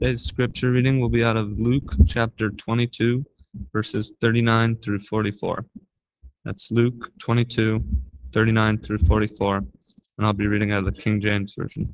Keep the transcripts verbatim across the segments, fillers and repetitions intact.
Today's scripture reading will be out of Luke chapter twenty-two, verses thirty-nine through forty-four. That's Luke twenty-two, thirty-nine through forty-four, and I'll be reading out of the King James Version.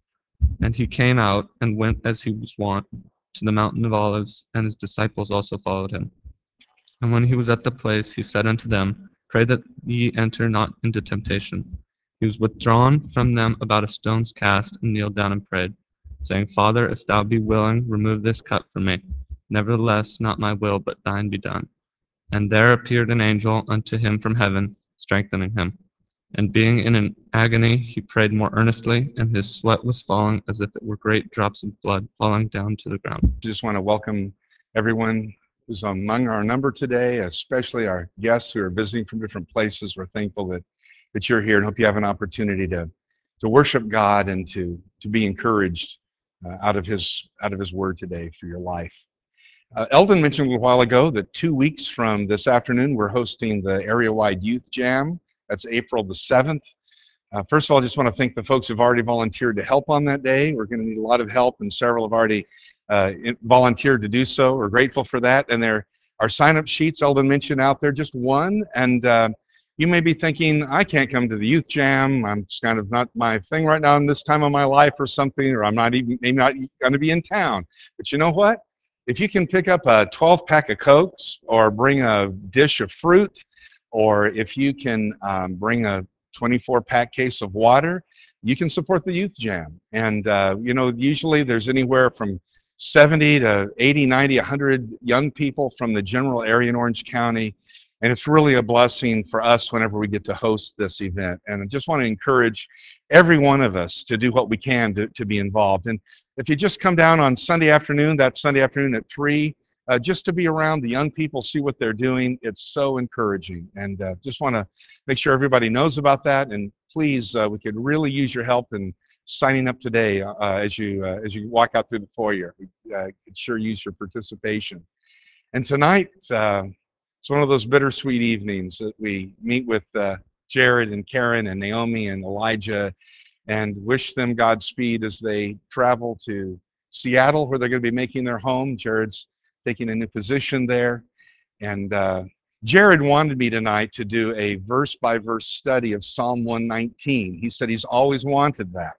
And he came out and went as he was wont to the mountain of Olives, and his disciples also followed him. And when he was at the place, he said unto them, Pray that ye enter not into temptation. He was withdrawn from them about a stone's cast, and kneeled down and prayed, saying, Father, if thou be willing, remove this cup from me. Nevertheless, not my will, but thine be done. And there appeared an angel unto him from heaven, strengthening him. And being in an agony, he prayed more earnestly, and his sweat was falling as if it were great drops of blood falling down to the ground. I just want to welcome everyone who's among our number today, especially our guests who are visiting from different places. We're thankful that, that you're here and hope you have an opportunity to, to worship God and to, to be encouraged uh, out of his out of his word today for your life. Uh, Eldon mentioned a while ago that two weeks from this afternoon, we're hosting the area-wide Youth Jam. That's April the seventh. Uh, first of all, I just want to thank the folks who've already volunteered to help on that day. We're going to need a lot of help, and several have already uh, volunteered to do so. We're grateful for that. And there are sign-up sheets Eldon mentioned out there, just one. And uh, you may be thinking, I can't come to the Youth Jam. I'm it's kind of not my thing right now in this time of my life or something, or I'm not even maybe not going to be in town. But you know what? If you can pick up a twelve pack of Cokes, or bring a dish of fruit, or if you can um, bring a twenty-four pack case of water, you can support the Youth Jam. And, uh, you know, usually there's anywhere from seventy to eighty, ninety, one hundred young people from the general area in Orange County. And it's really a blessing for us whenever we get to host this event. And I just want to encourage every one of us to do what we can to, to be involved. And if you just come down on Sunday afternoon, that Sunday afternoon at three, uh, just to be around the young people, see what they're doing, it's so encouraging. And uh, just want to make sure everybody knows about that. And please, uh, we could really use your help in signing up today uh, as you uh, as you walk out through the foyer. We uh, could sure use your participation. And tonight, uh, it's one of those bittersweet evenings that we meet with uh, Jared and Karen and Naomi and Elijah, and wish them Godspeed as they travel to Seattle, where they're going to be making their home. Jared's taking a new position there. And uh, Jared wanted me tonight to do a verse-by-verse study of Psalm one nineteen. He said he's always wanted that.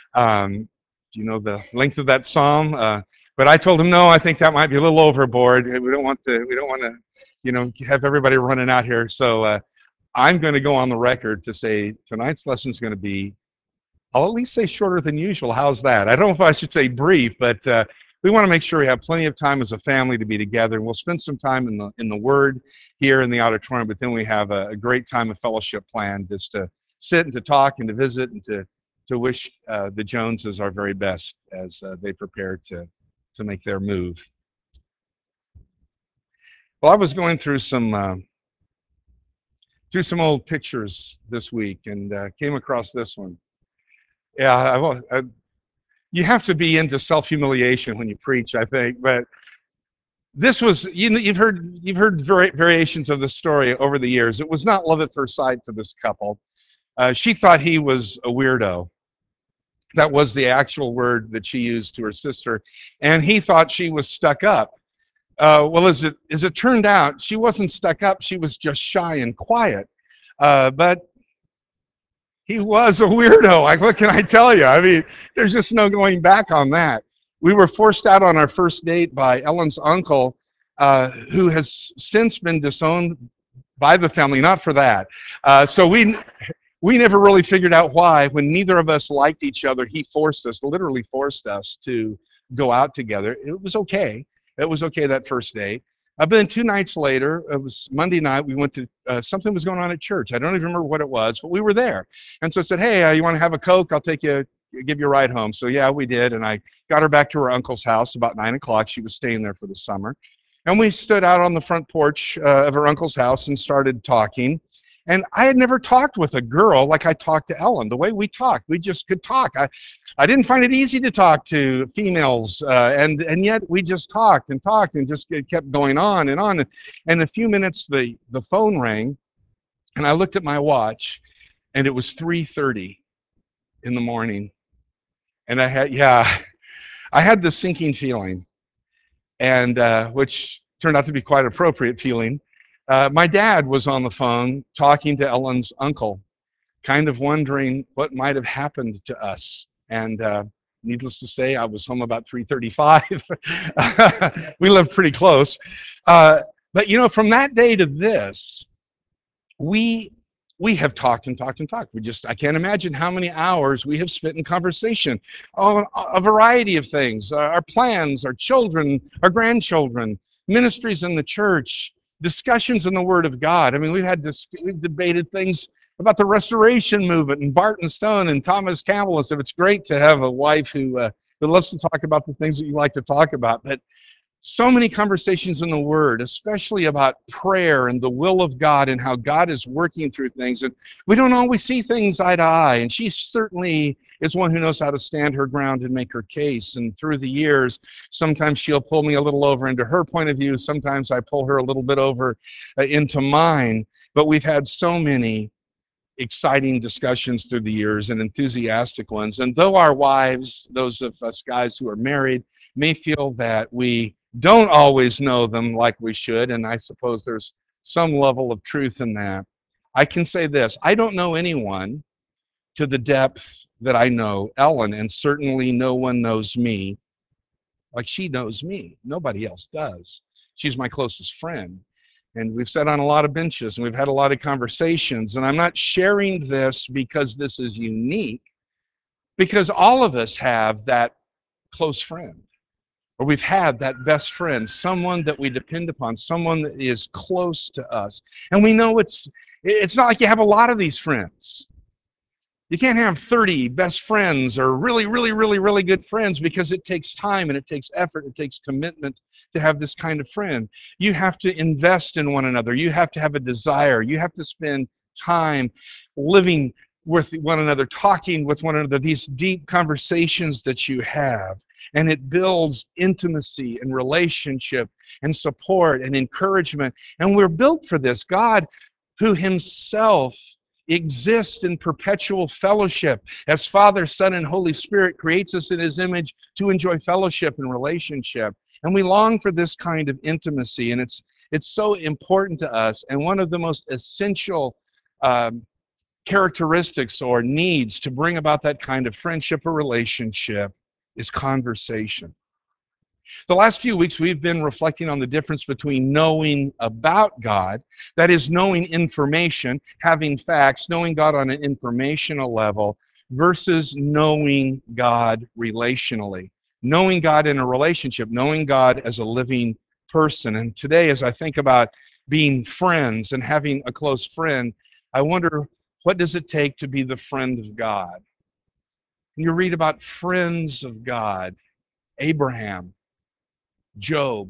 Um, do you know the length of that psalm? Uh, but I told him, no, I think that might be a little overboard. We don't want to, we don't want to, you know, have everybody running out here. So uh, I'm going to go on the record to say tonight's lesson is going to be, I'll at least say shorter than usual. How's that? I don't know if I should say brief, but uh, we want to make sure we have plenty of time as a family to be together. And we'll spend some time in the in the Word here in the auditorium, but then we have a, a great time of fellowship planned just to sit and to talk and to visit and to, to wish uh, the Joneses our very best as uh, they prepare to, to make their move. Well, I was going through some uh, through some old pictures this week and uh, came across this one. Yeah, I, I, you have to be into self-humiliation when you preach, I think. But this was, you know, you've heard you've heard vari variations of the story over the years. It was not love at first sight for this couple. Uh, she thought he was a weirdo. That was the actual word that she used to her sister. And he thought she was stuck up. Uh, well, as it, as it turned out, she wasn't stuck up. She was just shy and quiet. Uh, but he was a weirdo. Like, what can I tell you? I mean, there's just no going back on that. We were forced out on our first date by Ellen's uncle, uh, who has since been disowned by the family, not for that. Uh, so we we never really figured out why. When neither of us liked each other, he forced us, literally forced us to go out together. It was okay. It was okay that first date. Uh, but then two nights later, it was Monday night, we went to, uh, something was going on at church. I don't even remember what it was, but we were there. And so I said, hey, uh, you want to have a Coke? I'll take you, give you a ride home. So yeah, we did. And I got her back to her uncle's house about nine o'clock. She was staying there for the summer. And we stood out on the front porch uh, of her uncle's house and started talking. And I had never talked with a girl like I talked to Ellen. The way we talked, we just could talk. I, I didn't find it easy to talk to females, uh, and and yet we just talked and talked and just it kept going on and on. And in a few minutes, the the phone rang, and I looked at my watch, and it was three thirty in the morning. And I had yeah, I had this sinking feeling, and uh, which turned out to be quite an appropriate feeling. Uh, my dad was on the phone talking to Ellen's uncle, kind of wondering what might have happened to us. And uh, needless to say, I was home about three thirty-five. We lived pretty close. Uh, but, you know, from that day to this, we we have talked and talked and talked. We just, I can't imagine how many hours we have spent in conversation on a variety of things, uh, our plans, our children, our grandchildren, ministries in the church, discussions in the Word of God. I mean, we've had dis- we've debated things about the Restoration Movement and Barton Stone and Thomas Campbell and stuff. It's great to have a wife who uh, who loves to talk about the things that you like to talk about. But so many conversations in the Word, especially about prayer and the will of God and how God is working through things. And we don't always see things eye to eye. And she certainly is one who knows how to stand her ground and make her case. And through the years, sometimes she'll pull me a little over into her point of view. Sometimes I pull her a little bit over uh, into mine. But we've had so many exciting discussions through the years and enthusiastic ones. And though our wives, those of us guys who are married, may feel that we don't always know them like we should, and I suppose there's some level of truth in that, I can say this: I don't know anyone to the depth that I know Ellen, and certainly no one knows me like she knows me. Nobody else does. She's my closest friend. And we've sat on a lot of benches and we've had a lot of conversations. And I'm not sharing this because this is unique, because all of us have that close friend, or we've had that best friend, someone that we depend upon, someone that is close to us. And we know it's it's not like you have a lot of these friends. You can't have thirty best friends or really, really, really, really good friends, because it takes time and it takes effort, it takes commitment to have this kind of friend. You have to invest in one another. You have to have a desire. You have to spend time living with one another, talking with one another, these deep conversations that you have. And it builds intimacy and relationship and support and encouragement. And we're built for this. God, who himself exists in perpetual fellowship as Father, Son, and Holy Spirit, creates us in his image to enjoy fellowship and relationship. And we long for this kind of intimacy, and it's it's so important to us. And one of the most essential um, characteristics or needs to bring about that kind of friendship or relationship is conversation. The last few weeks we've been reflecting on the difference between knowing about God, that is knowing information, having facts, knowing God on an informational level, versus knowing God relationally. Knowing God in a relationship, knowing God as a living person. And today, as I think about being friends and having a close friend, I wonder, what does it take to be the friend of God? And you read about friends of God: Abraham, Job,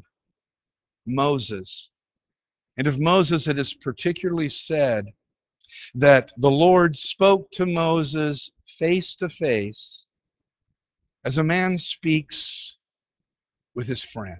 Moses. And of Moses it is particularly said that the Lord spoke to Moses face to face as a man speaks with his friend.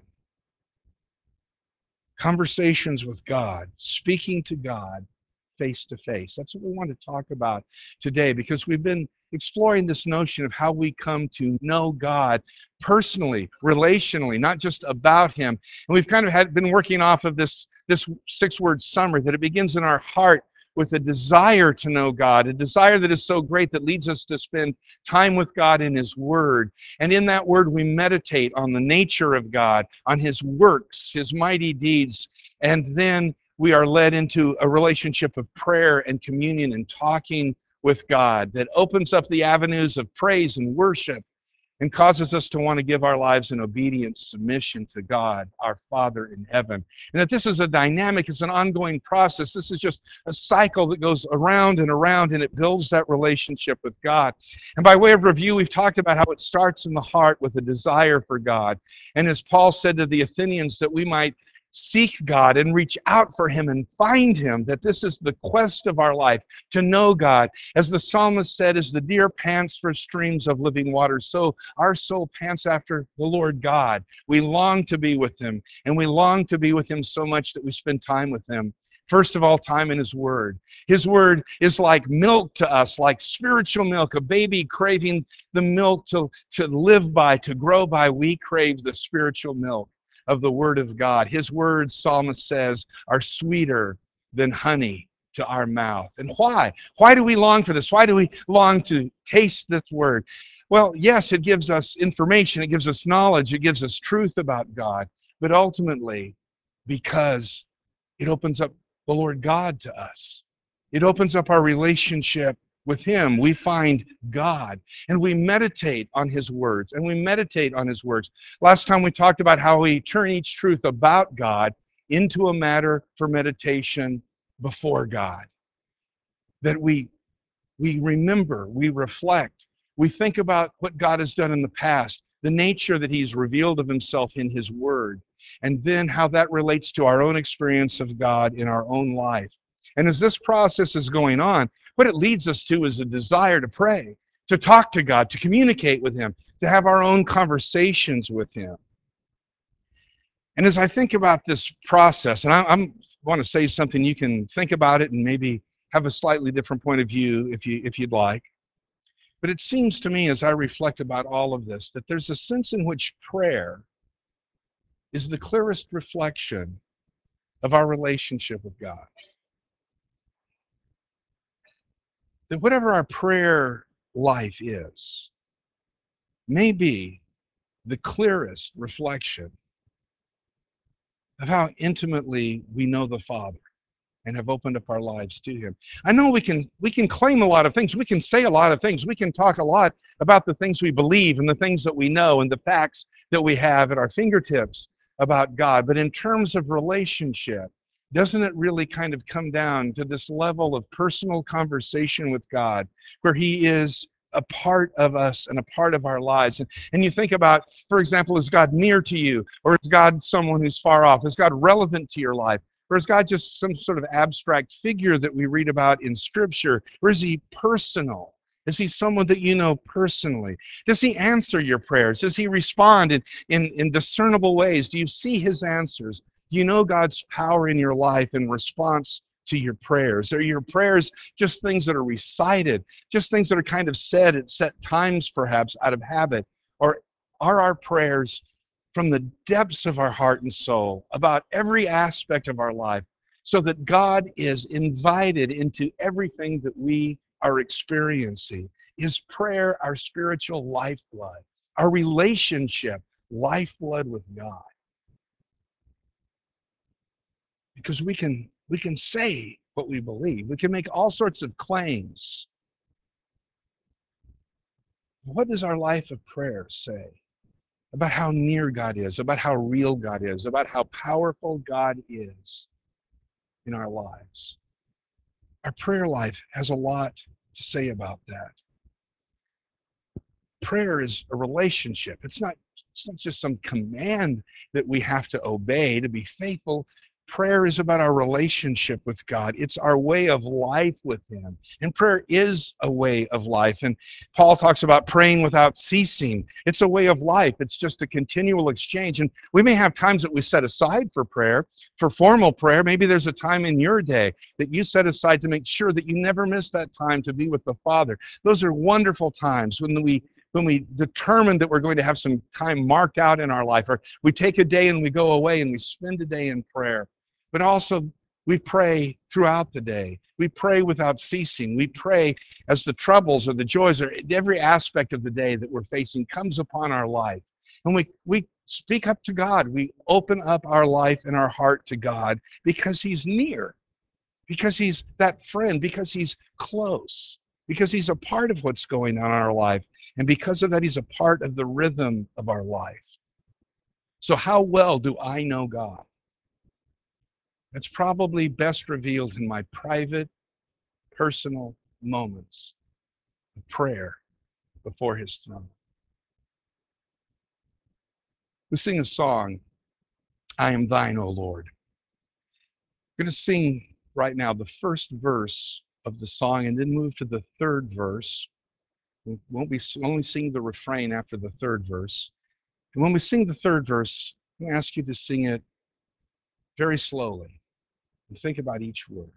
Conversations with God, speaking to God face to face. That's what we want to talk about today, because we've been exploring this notion of how we come to know God personally, relationally, not just about him. And we've kind of had been working off of this, this six-word summary, that it begins in our heart with a desire to know God, a desire that is so great that leads us to spend time with God in his word. And in that word we meditate on the nature of God, on his works, his mighty deeds, and then we are led into a relationship of prayer and communion and talking with God that opens up the avenues of praise and worship and causes us to want to give our lives in obedient submission to God, our Father in heaven. And that this is a dynamic, it's an ongoing process. This is just a cycle that goes around and around, and it builds that relationship with God. And by way of review, we've talked about how it starts in the heart with a desire for God. And as Paul said to the Athenians, that we might seek God and reach out for him and find him, that this is the quest of our life, to know God. As the psalmist said, as the deer pants for streams of living water, so our soul pants after the Lord God. We long to be with him, and we long to be with him so much that we spend time with him. First of all time in His Word. His Word is like milk to us, like spiritual milk, a baby craving the milk to, to live by, to grow by. We crave the spiritual milk of the Word of God. His words, Psalmist says, are sweeter than honey to our mouth. And why? Why do we long for this? Why do we long to taste this Word? Well, yes, it gives us information, it gives us knowledge, it gives us truth about God, but ultimately, because it opens up the Lord God to us. It opens up our relationship with Him. We find God, and we meditate on His words, and we meditate on His words. Last time we talked about how we turn each truth about God into a matter for meditation before God. That we, we remember, we reflect, we think about what God has done in the past, the nature that He's revealed of Himself in His Word, and then how that relates to our own experience of God in our own life. And as this process is going on, what it leads us to is a desire to pray, to talk to God, to communicate with Him, to have our own conversations with Him. And as I think about this process, and I I'm, want to say something, you can think about it and maybe have a slightly different point of view if you if you'd like. But it seems to me as I reflect about all of this that there's a sense in which prayer is the clearest reflection of our relationship with God. That whatever our prayer life is, may be the clearest reflection of how intimately we know the Father and have opened up our lives to Him. I know we can we can claim a lot of things. We can say a lot of things. We can talk a lot about the things we believe and the things that we know and the facts that we have at our fingertips about God. But in terms of relationship, doesn't it really kind of come down to this level of personal conversation with God where He is a part of us and a part of our lives? And, and you think about, for example, is God near to you? Or is God someone who's far off? Is God relevant to your life? Or is God just some sort of abstract figure that we read about in Scripture? Or is He personal? Is He someone that you know personally? Does He answer your prayers? Does He respond in, in, in discernible ways? Do you see His answers? Do you know God's power in your life in response to your prayers? Are your prayers just things that are recited, just things that are kind of said at set times perhaps out of habit? Or are our prayers from the depths of our heart and soul about every aspect of our life so that God is invited into everything that we are experiencing? Is prayer our spiritual lifeblood, our relationship lifeblood with God? Because we can we can say what we believe. We can make all sorts of claims. What does our life of prayer say about how near God is, about how real God is, about how powerful God is in our lives? Our prayer life has a lot to say about that. Prayer is a relationship. It's not, it's not just some command that we have to obey to be faithful. Prayer is about our relationship with God. It's our way of life with Him. And prayer is a way of life. And Paul talks about praying without ceasing. It's a way of life. It's just a continual exchange. And we may have times that we set aside for prayer, for formal prayer. Maybe there's a time in your day that you set aside to make sure that you never miss that time to be with the Father. Those are wonderful times when we when we determine that we're going to have some time marked out in our life, or we take a day and we go away and we spend a day in prayer. But also, we pray throughout the day. We pray without ceasing. We pray as the troubles or the joys or every aspect of the day that we're facing comes upon our life. And we, we speak up to God. We open up our life and our heart to God because He's near, because He's that friend, because He's close, because He's a part of what's going on in our life. And because of that, He's a part of the rhythm of our life. So how well do I know God? It's probably best revealed in my private, personal moments of prayer before His throne. We sing a song, I Am Thine, O Lord. I'm going to sing right now the first verse of the song and then move to the third verse. We won't be only sing the refrain after the third verse. And when we sing the third verse, I'm going to ask you to sing it very slowly. And think about each word.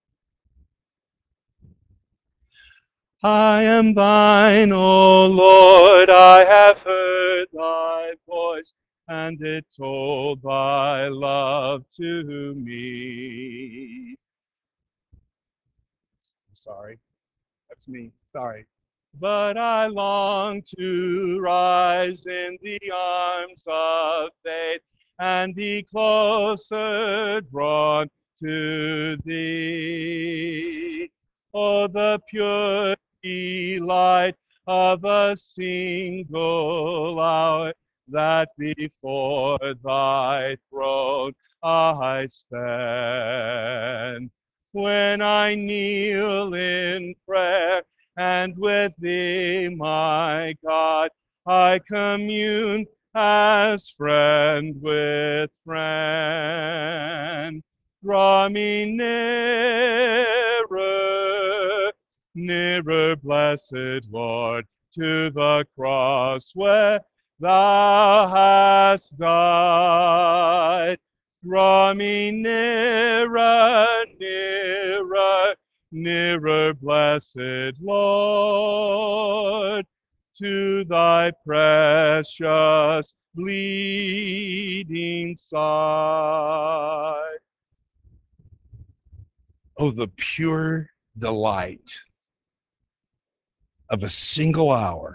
I am thine, O Lord, I have heard thy voice, and it told thy love to me. I'm sorry. That's me. Sorry. But I long to rise in the arms of faith and be closer drawn to thee. Oh, the pure delight of a single hour that before thy throne I spend. When I kneel in prayer and with thee, my God, I commune as friend with friend. Draw me nearer, nearer, blessed Lord, to the cross where thou hast died. Draw me nearer, nearer, nearer, blessed Lord, to thy precious bleeding side. Oh, the pure delight of a single hour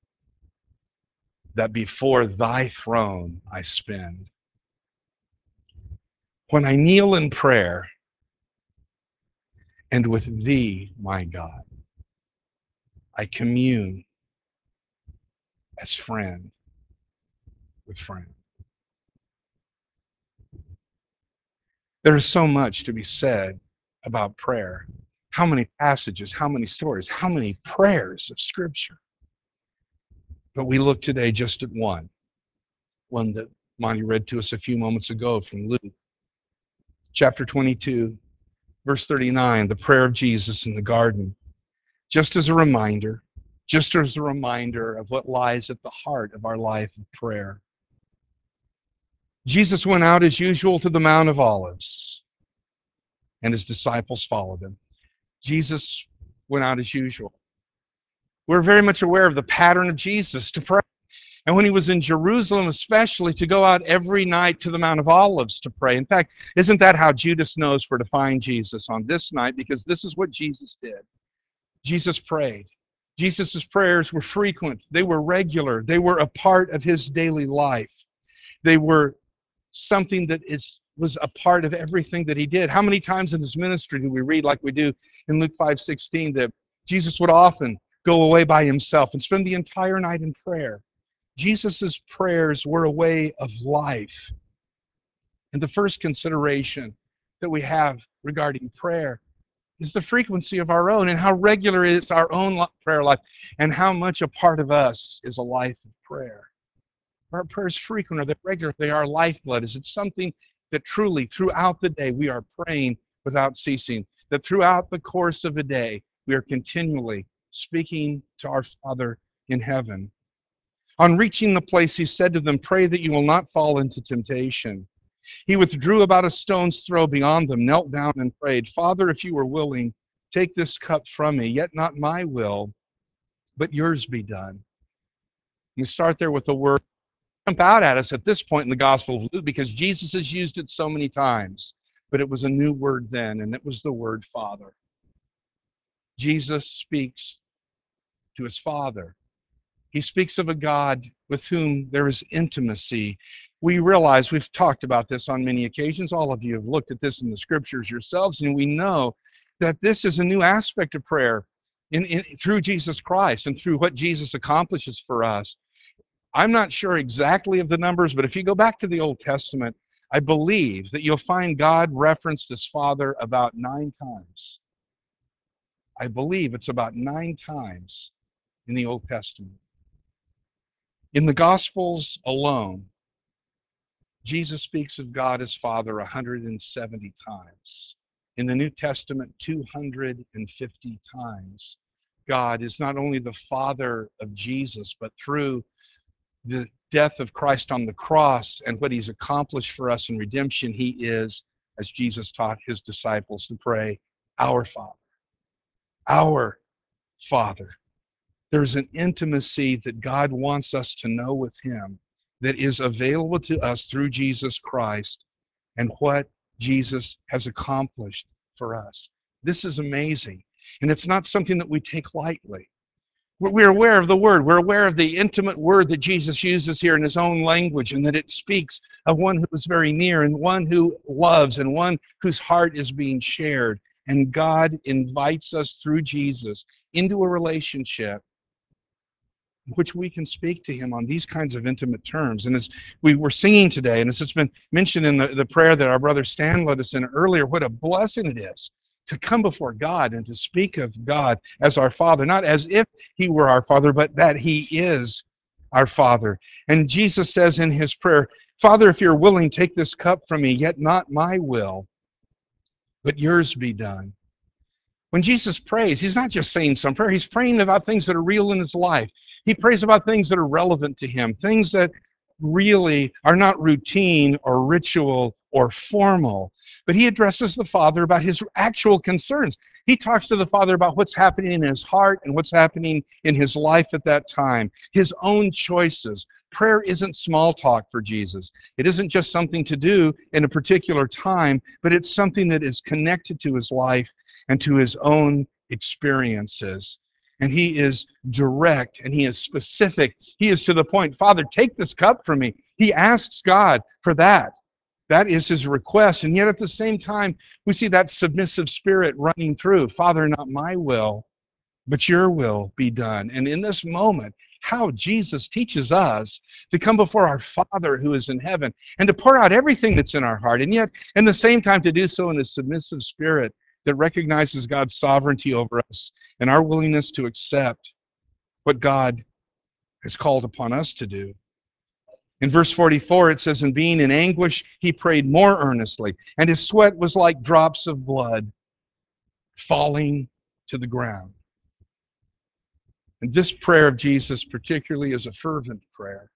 that before thy throne I spend. When I kneel in prayer, and with thee, my God, I commune as friend with friend. There is so much to be said about prayer. How many passages, how many stories, how many prayers of Scripture. But we look today just at one, one that Monty read to us a few moments ago from Luke. Chapter twenty-two, verse thirty-nine, the prayer of Jesus in the garden. Just as a reminder, just as a reminder of what lies at the heart of our life of prayer. Jesus went out as usual to the Mount of Olives, and his disciples followed him. Jesus went out as usual. We're very much aware of the pattern of Jesus to pray. And when he was in Jerusalem especially, to go out every night to the Mount of Olives to pray. In fact, isn't that how Judas knows where to find Jesus on this night? Because this is what Jesus did. Jesus prayed. Jesus' prayers were frequent. They were regular. They were a part of his daily life. They were something that is was a part of everything that he did. How many times in his ministry do we read, like we do in Luke five sixteen, that Jesus would often go away by himself and spend the entire night in prayer? Jesus' prayers were a way of life. And the first consideration that we have regarding prayer is the frequency of our own and how regular is our own prayer life and how much a part of us is a life of prayer. Our prayers frequent, are they regular? They are lifeblood. Is it something that truly throughout the day we are praying without ceasing? That throughout the course of a day we are continually speaking to our Father in heaven? On reaching the place, he said to them, "Pray that you will not fall into temptation." He withdrew about a stone's throw beyond them, knelt down and prayed, "Father, if you are willing, take this cup from me, yet not my will, but yours be done." We start there with the word jump out at us at this point in the Gospel of Luke because Jesus has used it so many times. But it was a new word then, and it was the word Father. Jesus speaks to his Father. He speaks of a God with whom there is intimacy. We realize, we've talked about this on many occasions. All of you have looked at this in the Scriptures yourselves, and we know that this is a new aspect of prayer in, in, through Jesus Christ and through what Jesus accomplishes for us. I'm not sure exactly of the numbers, but if you go back to the Old Testament, I believe that you'll find God referenced as Father about nine times. I believe it's about nine times in the Old Testament. In the Gospels alone, Jesus speaks of God as Father one hundred seventy times. In the New Testament, two hundred fifty times. God is not only the Father of Jesus, but through the death of Christ on the cross and what he's accomplished for us in redemption, he is as Jesus taught his disciples to pray, Our Father. Our Father. There's an intimacy that God wants us to know with him that is available to us through Jesus Christ and what Jesus has accomplished for us. This is amazing. And it's not something that we take lightly. We're aware of the Word. We're aware of the intimate word that Jesus uses here in his own language, and that it speaks of one who is very near and one who loves and one whose heart is being shared. And God invites us through Jesus into a relationship in which we can speak to him on these kinds of intimate terms. And as we were singing today, and as it's been mentioned in the, the prayer that our brother Stan led us in earlier, what a blessing it is to come before God and to speak of God as our Father, not as if he were our Father, but that he is our Father. And Jesus says in his prayer, Father, if you're willing, take this cup from me, yet not my will, but yours be done. When Jesus prays, he's not just saying some prayer, he's praying about things that are real in his life. He prays about things that are relevant to him, things that really are not routine or ritual or formal. But he addresses the Father about his actual concerns. He talks to the Father about what's happening in his heart and what's happening in his life at that time, his own choices. Prayer isn't small talk for Jesus. It isn't just something to do in a particular time, but it's something that is connected to his life and to his own experiences. And he is direct and he is specific. He is to the point, Father, take this cup from me. He asks God for that. That is his request. And yet at the same time, we see that submissive spirit running through. Father, not my will, but your will be done. And in this moment, how Jesus teaches us to come before our Father who is in heaven and to pour out everything that's in our heart. And yet, in the same time, to do so in a submissive spirit that recognizes God's sovereignty over us and our willingness to accept what God has called upon us to do. In verse forty-four, it says, and being in anguish, he prayed more earnestly, and his sweat was like drops of blood falling to the ground. And this prayer of Jesus particularly is a fervent prayer.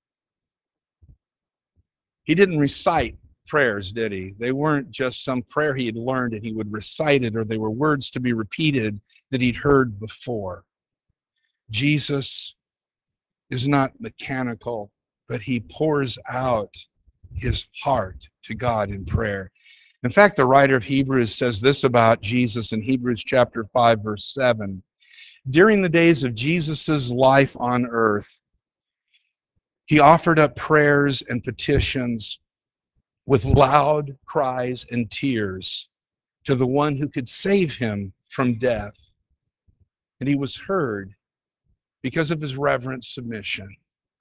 He didn't recite prayers, did he? They weren't just some prayer he had learned and he would recite it, or they were words to be repeated that he'd heard before. Jesus is not mechanical, but he pours out his heart to God in prayer. In fact, the writer of Hebrews says this about Jesus in Hebrews chapter five, verse seven. During the days of Jesus' life on earth, he offered up prayers and petitions with loud cries and tears to the one who could save him from death. And he was heard because of his reverent submission.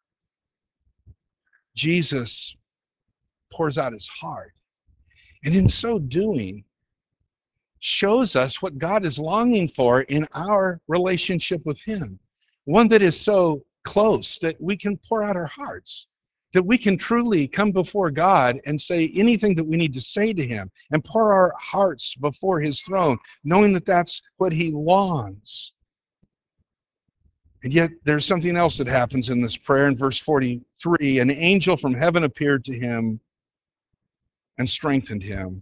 Jesus pours out his heart, and in so doing, shows us what God is longing for in our relationship with him. One that is so close that we can pour out our hearts, that we can truly come before God and say anything that we need to say to him and pour our hearts before his throne, knowing that that's what he longs. And yet there's something else that happens in this prayer in verse forty-three. An angel from heaven appeared to him and strengthened him.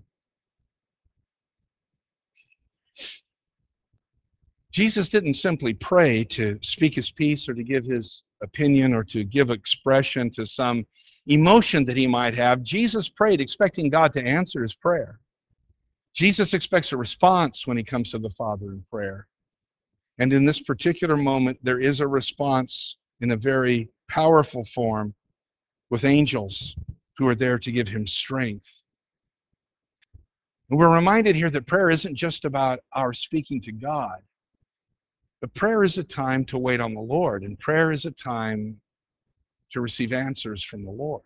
Jesus didn't simply pray to speak his piece or to give his opinion or to give expression to some emotion that he might have. Jesus prayed expecting God to answer his prayer. Jesus expects a response when he comes to the Father in prayer. And in this particular moment, there is a response in a very powerful form with angels who are there to give him strength. And we're reminded here that prayer isn't just about our speaking to God. But prayer is a time to wait on the Lord, and prayer is a time to receive answers from the Lord.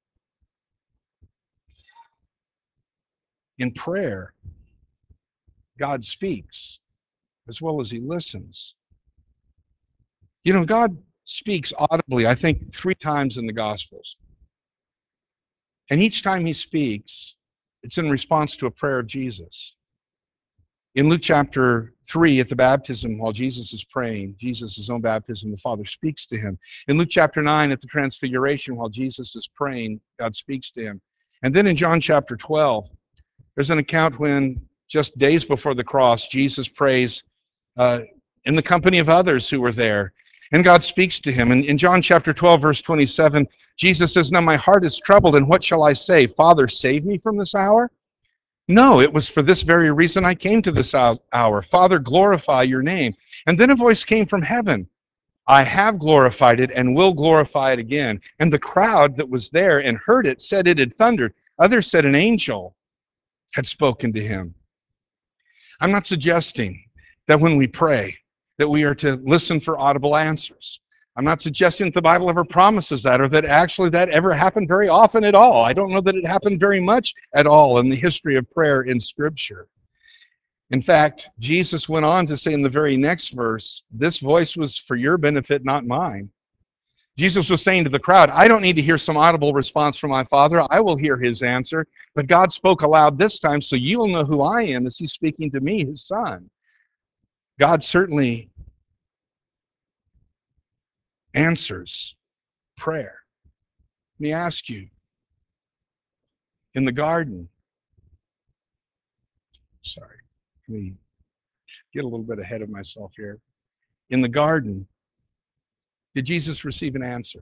In prayer, God speaks as well as he listens. You know, God speaks audibly, I think, three times in the Gospels. And each time he speaks, it's in response to a prayer of Jesus. In Luke chapter three, at the baptism, while Jesus is praying, Jesus' own baptism, the Father speaks to him. In Luke chapter nine, at the transfiguration, while Jesus is praying, God speaks to him. And then in John chapter twelve, There's an account when, just days before the cross, Jesus prays uh, in the company of others who were there. And God speaks to him. And in John chapter twelve, verse twenty-seven, Jesus says, "Now my heart is troubled, and what shall I say? Father, save me from this hour? No, it was for this very reason I came to this hour. Father, glorify your name." And then a voice came from heaven. "I have glorified it and will glorify it again." And the crowd that was there and heard it said it had thundered. Others said an angel had spoken to him. I'm not suggesting that when we pray that we are to listen for audible answers. I'm not suggesting that the Bible ever promises that, or that actually that ever happened very often at all. I don't know that it happened very much at all in the history of prayer in Scripture. In fact, Jesus went on to say in the very next verse, "This voice was for your benefit, not mine." Jesus was saying to the crowd, I don't need to hear some audible response from my Father. I will hear his answer. But God spoke aloud this time, so you'll know who I am as he's speaking to me, his Son. God certainly answers prayer. Let me ask you, in the garden, sorry, let me get a little bit ahead of myself here. In the garden, did Jesus receive an answer?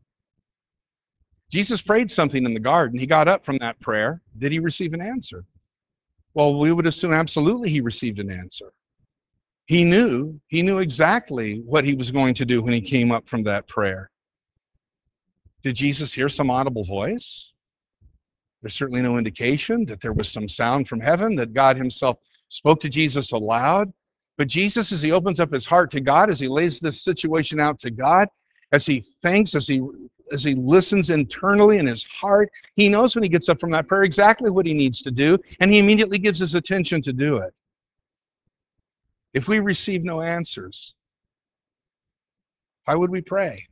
Jesus prayed something in the garden. He got up from that prayer. Did he receive an answer? Well, we would assume absolutely he received an answer. He knew, he knew exactly what he was going to do when he came up from that prayer. Did Jesus hear some audible voice? There's certainly no indication that there was some sound from heaven, that God himself spoke to Jesus aloud. But Jesus, as he opens up his heart to God, as he lays this situation out to God, as he thinks, as he as he listens internally in his heart, he knows when he gets up from that prayer exactly what he needs to do, and he immediately gives his attention to do it. If we receive no answers, why would we pray?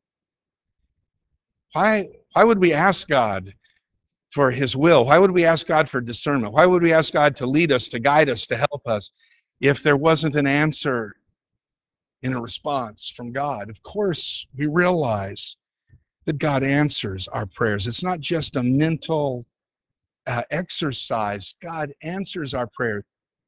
Why, why would we ask God for his will? Why would we ask God for discernment? Why would we ask God to lead us, to guide us, to help us, if there wasn't an answer in a response from God? Of course, we realize that God answers our prayers. It's not just a mental uh, exercise. God answers our prayers.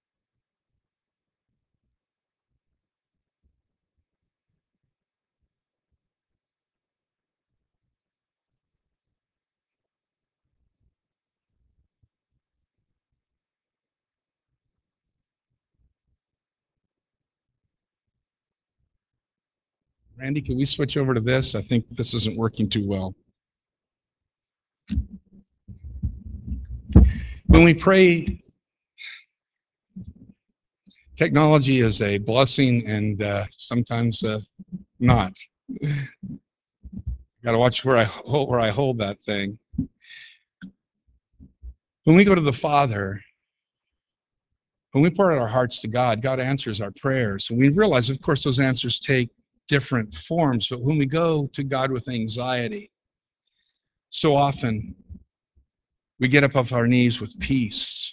Randy, can we switch over to this? I think this isn't working too well. When we pray, technology is a blessing and uh, sometimes uh, not. Got to watch where I hold, where I hold that thing. When we go to the Father, when we pour out our hearts to God, God answers our prayers. And we realize, of course, those answers take different forms. But when we go to God with anxiety, so often we get up off our knees with peace.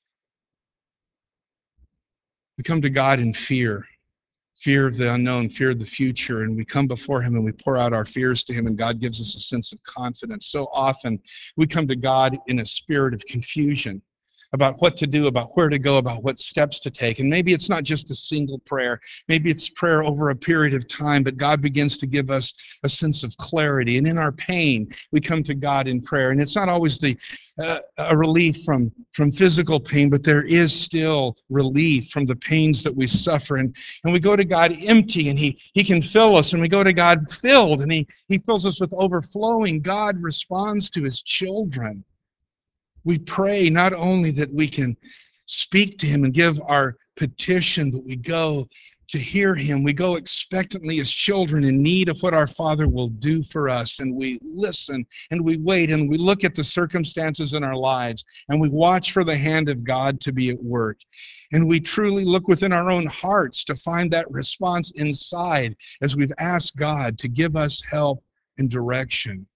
We come to God in fear, fear of the unknown, fear of the future, and we come before him and we pour out our fears to him, and God gives us a sense of confidence. So often we come to God in a spirit of confusion about what to do, about where to go, about what steps to take. And maybe it's not just a single prayer. Maybe it's prayer over a period of time, but God begins to give us a sense of clarity. And in our pain, we come to God in prayer. And it's not always the uh, a relief from, from physical pain, but there is still relief from the pains that we suffer. And, and we go to God empty, and he, he can fill us. And we go to God filled, and he, he fills us with overflowing. God responds to his children. We pray not only that we can speak to him and give our petition, but we go to hear him. We go expectantly as children in need of what our Father will do for us. And we listen and we wait and we look at the circumstances in our lives and we watch for the hand of God to be at work. And we truly look within our own hearts to find that response inside as we've asked God to give us help and direction.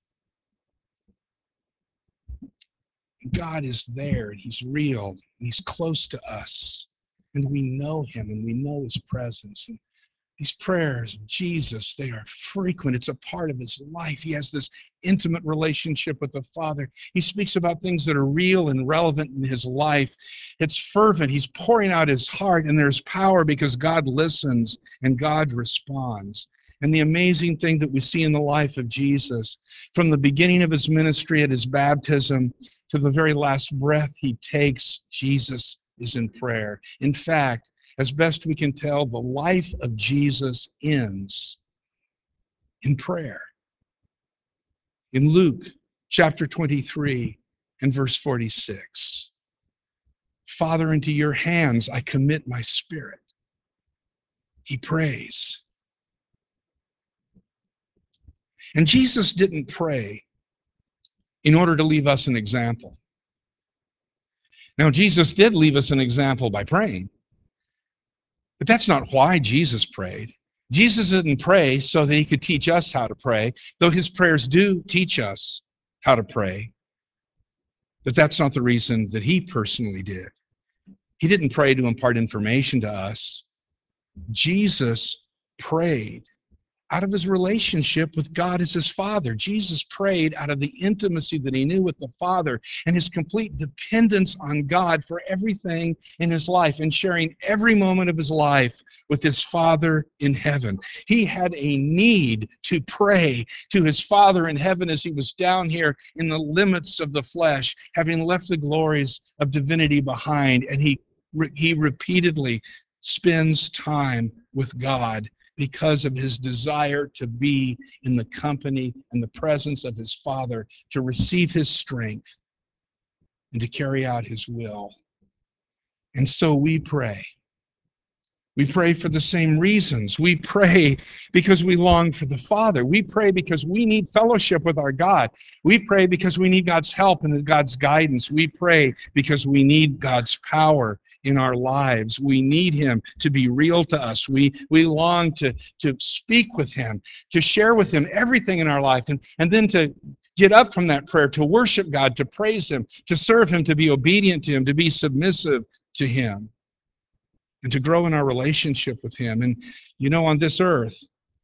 God is there, and he's real, and he's close to us, and we know him, and we know his presence. And, These prayers of Jesus, they are frequent. It's a part of his life. He has this intimate relationship with the Father. He speaks about things that are real and relevant in his life. It's fervent. He's pouring out his heart, and there's power because God listens and God responds. And the amazing thing that we see in the life of Jesus, from the beginning of his ministry at his baptism to the very last breath he takes, Jesus is in prayer. In fact, as best we can tell, the life of Jesus ends in prayer. In Luke chapter twenty-three and verse forty-six, Father, into your hands I commit my spirit. He prays. And Jesus didn't pray in order to leave us an example. Now, Jesus did leave us an example by praying. But that's not why Jesus prayed. Jesus didn't pray so that he could teach us how to pray, though his prayers do teach us how to pray. But that's not the reason that he personally did. He didn't pray to impart information to us. Jesus prayed out of his relationship with God as his Father. Jesus prayed out of the intimacy that he knew with the Father and his complete dependence on God for everything in his life and sharing every moment of his life with his Father in heaven. He had a need to pray to his Father in heaven as he was down here in the limits of the flesh, having left the glories of divinity behind, and he, he repeatedly spends time with God because of his desire to be in the company and the presence of his Father, to receive his strength and to carry out his will. And so we pray. We pray for the same reasons. We pray because we long for the Father. We pray because we need fellowship with our God. We pray because we need God's help and God's guidance. We pray because we need God's power in our lives. We need him to be real to us. We we long to, to speak with him, to share with him everything in our life, and, and then to get up from that prayer, to worship God, to praise him, to serve him, to be obedient to him, to be submissive to him, and to grow in our relationship with him. And you know, on this earth,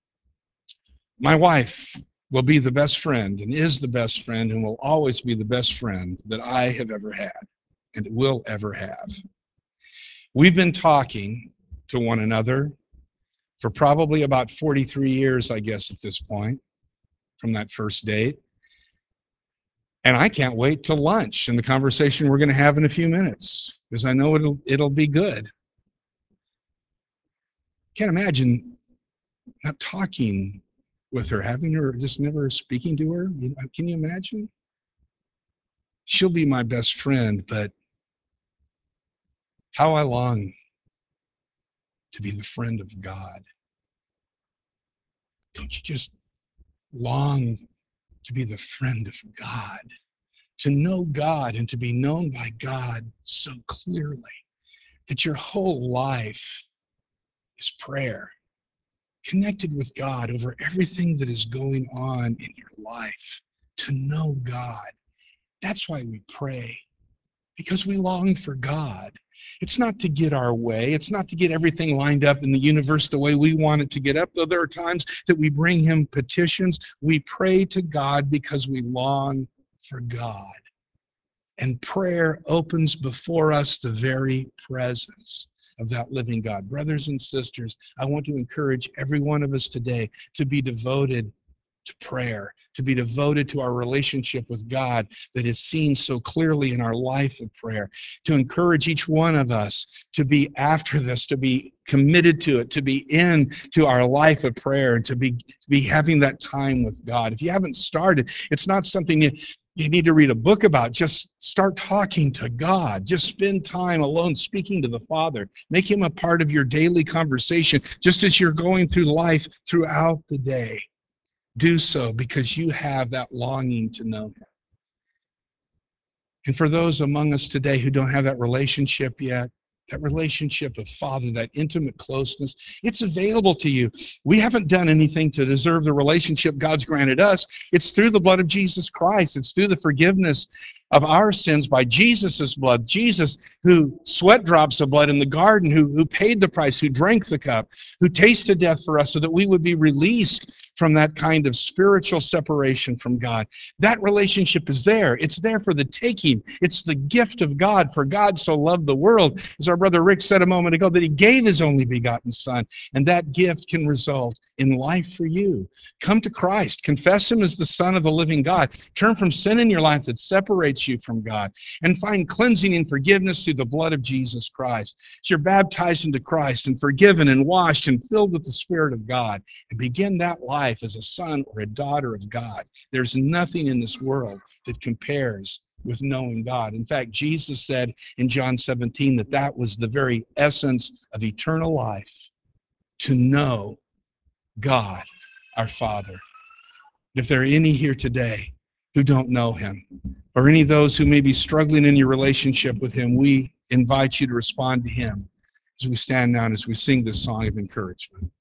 my wife will be the best friend and is the best friend and will always be the best friend that I have ever had and will ever have. We've been talking to one another for probably about forty-three years, I guess, at this point, from that first date. And I can't wait till lunch and the conversation we're going to have in a few minutes, because I know it'll, it'll be good. Can't imagine not talking with her, having her, just never speaking to her. Can you imagine? She'll be my best friend, but how I long to be the friend of God. Don't you just long to be the friend of God? To know God and to be known by God so clearly that your whole life is prayer, connected with God over everything that is going on in your life. To know God. That's why we pray, because we long for God. It's not to get our way. It's not to get everything lined up in the universe the way we want it to get up, though there are times that we bring him petitions. We pray to God because we long for God. And prayer opens before us the very presence of that living God. Brothers and sisters, I want to encourage every one of us today to be devoted to prayer, to be devoted to our relationship with God that is seen so clearly in our life of prayer, to encourage each one of us to be after this, to be committed to it, to be in to our life of prayer, and to be, to be having that time with God. If you haven't started, it's not something you, you need to read a book about. Just start talking to God. Just spend time alone speaking to the Father. Make him a part of your daily conversation, just as you're going through life throughout the day. Do so because you have that longing to know him. And for those among us today who don't have that relationship yet, That relationship of Father, that intimate closeness, it's available to you. We haven't done anything to deserve the relationship God's granted us. It's through the blood of Jesus Christ. It's through the forgiveness of our sins by Jesus' blood. Jesus, who sweat drops of blood in the garden, who, who paid the price, who drank the cup, who tasted death for us so that we would be released from that kind of spiritual separation from God. That relationship is there. It's there for the taking. It's the gift of God. For God so loved the world, as our brother Rick said a moment ago, that he gave his only begotten Son. And that gift can result in life for you. Come to Christ. Confess Him as the Son of the living God. Turn from sin in your life that separates you from God. And find cleansing and forgiveness through the blood of Jesus Christ. As you're baptized into Christ and forgiven and washed and filled with the Spirit of God, and begin that life as a son or a daughter of God. There's nothing in this world that compares with knowing God. In fact, Jesus said in John seventeen that that was the very essence of eternal life, to know God, our Father. If there are any here today who don't know Him, or any of those who may be struggling in your relationship with Him, we invite you to respond to Him as we stand now and as we sing this song of encouragement.